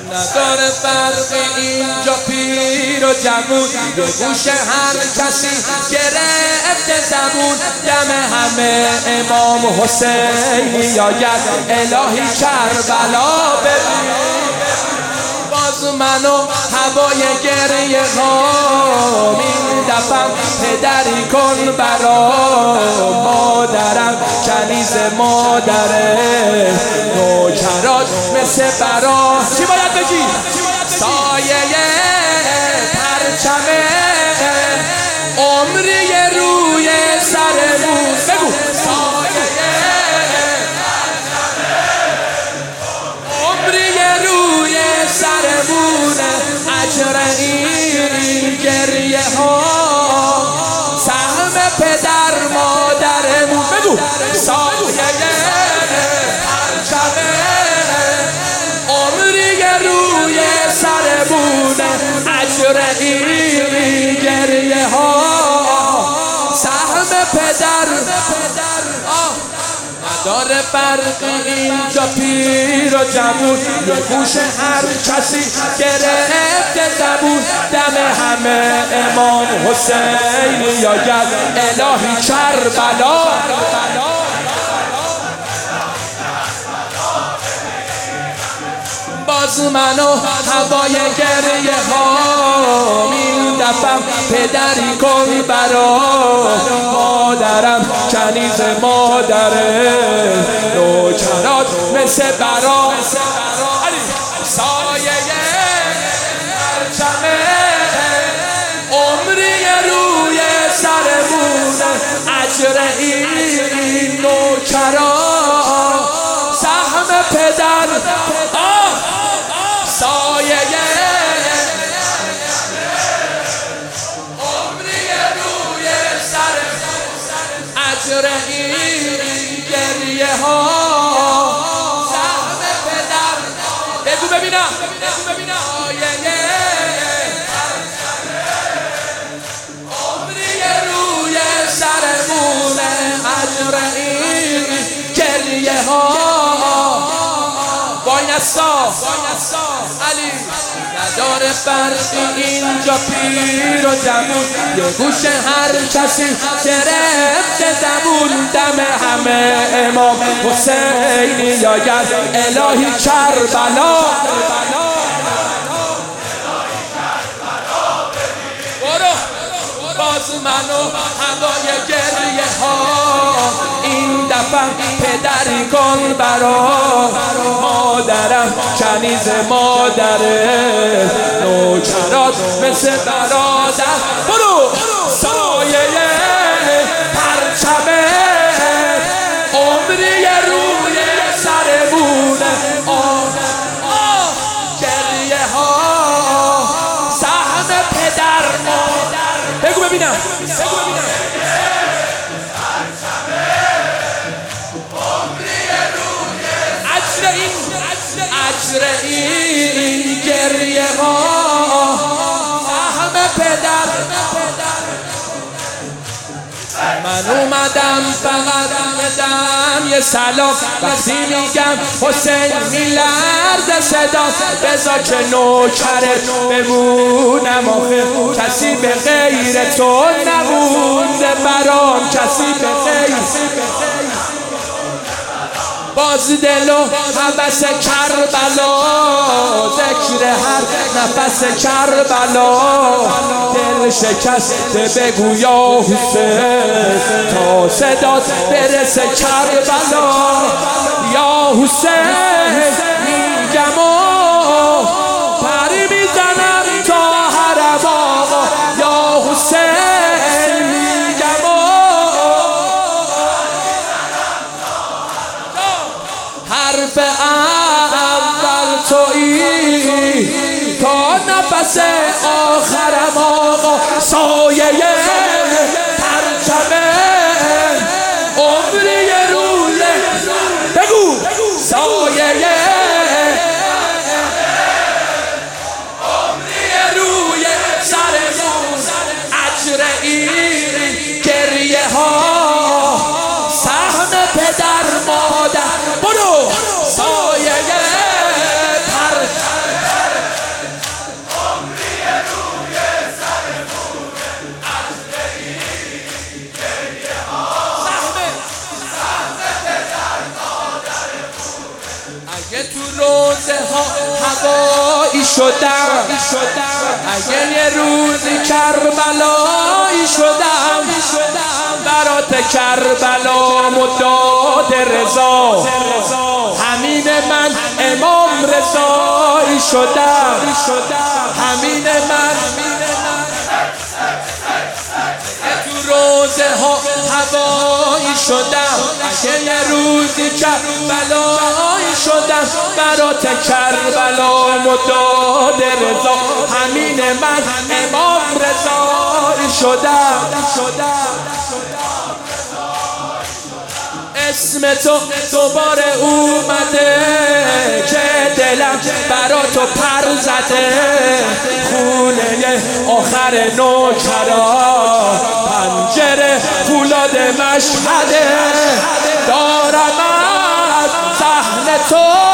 نداره فرق اینجا پیر و جوون، یه گوش هر کسی گرفته زبون. دم همه امام حسینی آید، الهی کربلا ببین. باز منو هوای گریه ها میدفم، پدری کن برا مادرم، کنیز مادره نوکرات مثل برا. چی باید بگی؟ سایه پرچم عمری روی سرمون. بگو سایه عمری روی سرمون، اجر این گریه ها سهم پدر مادرمون. بگو سایه پرچم عمری روی سرمون، اجر این گریه ها سهم پدر. نداره فرق اینجا پیر و جوون، یه گوش هر کسی گرفته زبون. دم همه امام حسینی آید، الهی کربلا. باز منو هوای گریه ها میدفم، پدری کن برا مادرم، کنیز مادره نوکرات مثل برا. سایه پرچم عمری روی سرمون، اجر این نوکرات سهم پدر. سایه عمری روی سرمون، اجر این گریه ها سهم پدر. بگو ببینم. سایه عمری روی سرمون، اجر این گریه ها. علی نداره فرق اینجا پیر و جوون، یه گوش هر کسی گرفته زبون. دم همه امام حسینی آید، الهی کربلا. باز منو هوای گریه ها این دفعه پدری کن برا مادرم، کنیز مادره نوکرات مثل برادر. برو سایه پرچم عمری روی سرمون، گریه ها سهم پدر مادر. بگو ببینم. اجر این گریه ها سهم پدر. من اومدم فقط بدم یه سلام، وقتی میگم حسین میلرزه صدا. بذار که نوکرت بمونم، آخه کسی به غیر تو نمونده برام، کسی به غیر. باز دل و حبس کربلا، ذکر هر نفس کربلا. دل شکسته بگو یا حسین، تا صدات برسه کربلا. یا حسین میگم و پری میزنم تا حرم آقا. یا حسین میگم و حرف اول تویی تا نفس آخرم آقا. سایه پرچم عمری روی. بگو سایه عمری روی سرمون، اجر این گریه ها سهم پدر مادر. برو سایه پرچم شدم، اگه یه روزی کربلایی شدم، برات کربلامو داد رضا، همین من امام رضایی شدم، همین من تو روزه ها هوایی شدم، اگه یه روزی کربلایی شدم، برات کربلامو داد رضا، همین من امام رضایی شدم. اسم تو دوباره اومده که دلم برا تو پر زده، خونه آخر نوکرا پنجره فولاد مشهده، دارم از صحن تو